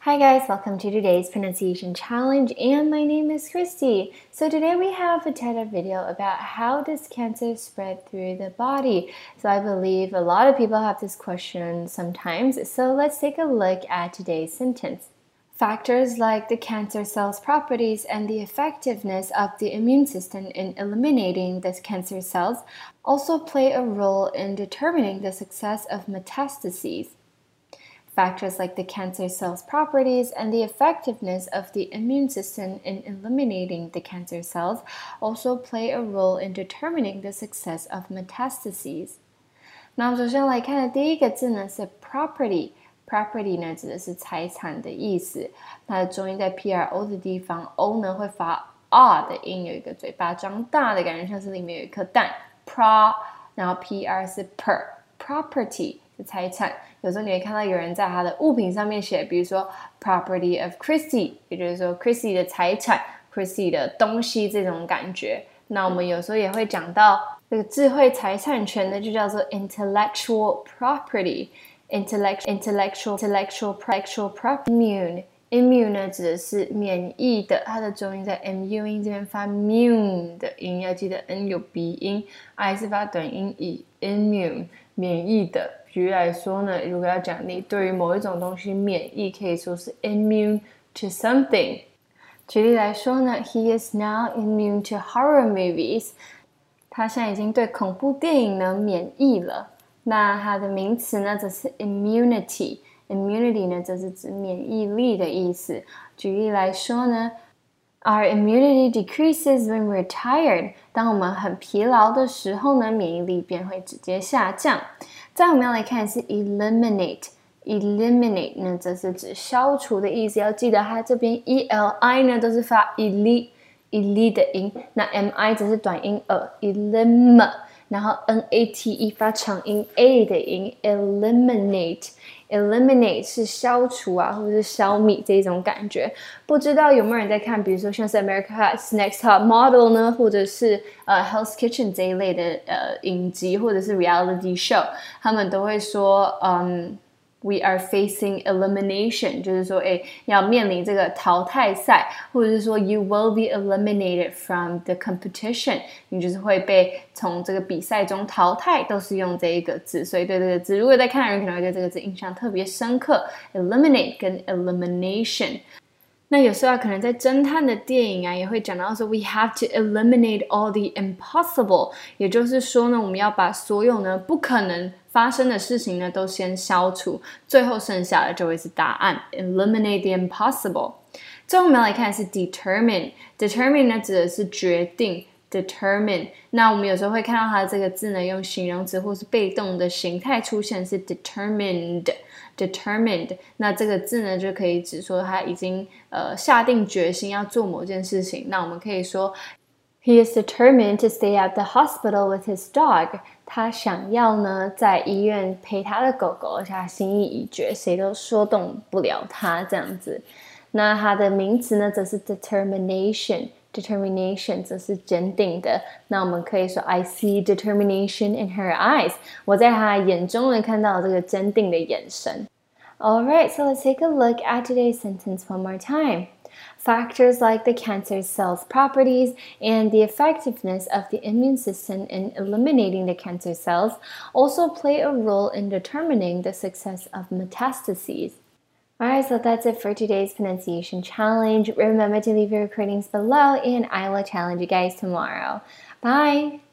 Hi guys, welcome to today's pronunciation challenge and my name is Christy. So today we have a TED video about how does cancer spread through the body. So I believe a lot of people have this question sometimes. So let's take a look at today's sentence. Factors like the cancer cell's properties and the effectiveness of the immune system in eliminating the cancer cells also play a role in determining the success of metastases. Factors like the cancer cell's properties and the effectiveness of the immune system in eliminating the cancer cells also play a role in determining the success of metastases. 那我们首先来看的第一个字呢是 property。property 呢指的是财产的意思，它的重音在 pro 的地方 ，o 呢会发 r 的音，有一个嘴巴张大的感觉，像是里面有一颗蛋。pro， 然后 pr 是 per，property。是财产，有时候你会看到有人在他的物品上面写，比如说 property of Christy， 也就是说 Christy 的财产 ，Christy 的东西这种感觉。那我们有时候也会讲到这个智慧财产权呢，就叫做 intellectual property。intellectual property。immune 呢指的是免疫的，它的重音在 mu 音这边发 mune 的音，要记得 n 有鼻音 ，i 是发短音 immune 免疫的。举例来说呢，如果要讲你对于某一种东西免疫，可以说是 immune to something。举例来说呢 ，He is now immune to horror movies。他现在已经对恐怖电影呢免疫了。那它的名词呢则是 immunity。immunity 呢则是指免疫力的意思。举例来说呢 ，Our immunity decreases when we're tired。当我们很疲劳的时候呢，免疫力便会直接下降。再我们要来看的是 eliminate 呢则是指消除的意思，要记得它这边 eli 呢都是发 eli 的音，那 mi 则是短音 elim， 然后 nate 发长音 a 的音 eliminate 是消除啊，或者是消弭这种感觉。不知道有没有人在看，比如说像是 America's Next Top Model 呢，或者是Hell's Kitchen 这一类的影集，或者是 reality show， 他们都会说we are facing elimination， 就是说要面临这个淘汰赛，或者是说 you will be eliminated from the competition， 你就是会被从这个比赛中淘汰，都是用这一个字。所以对这个字，如果在看的人可能会对这个字印象特别深刻 eliminate 跟 elimination。那有时候可能在侦探的电影啊，也会讲到说 we have to eliminate all the impossible， 也就是说呢，我们要把所有呢不可能发生的事情呢都先消除，最后剩下的就会是答案 eliminate the impossible。最后我们要来看的是 determine 呢指的是决定 determine， 那我们有时候会看到它的这个字呢用形容词或是被动的形态出现，是 determined， 那这个字呢就可以指说他已经下定决心要做某件事情。那我们可以说 He is determined to stay at the hospital with his dog。他想要呢在医院陪他的狗狗，而且他心意已决，谁都说动不了他这样子。那它的名词呢则是 determination 则是坚定的。那我们可以说 I see determination in her eyes， 我在她眼中呢看到这个坚定的眼神。Alright, so let's take a look at today's sentence one more time. Factors like the cancer cell's properties and the effectiveness of the immune system in eliminating the cancer cells also play a role in determining the success of metastases. Alright, so that's it for today's pronunciation challenge. Remember to leave your recordings below and I will challenge you guys tomorrow. Bye!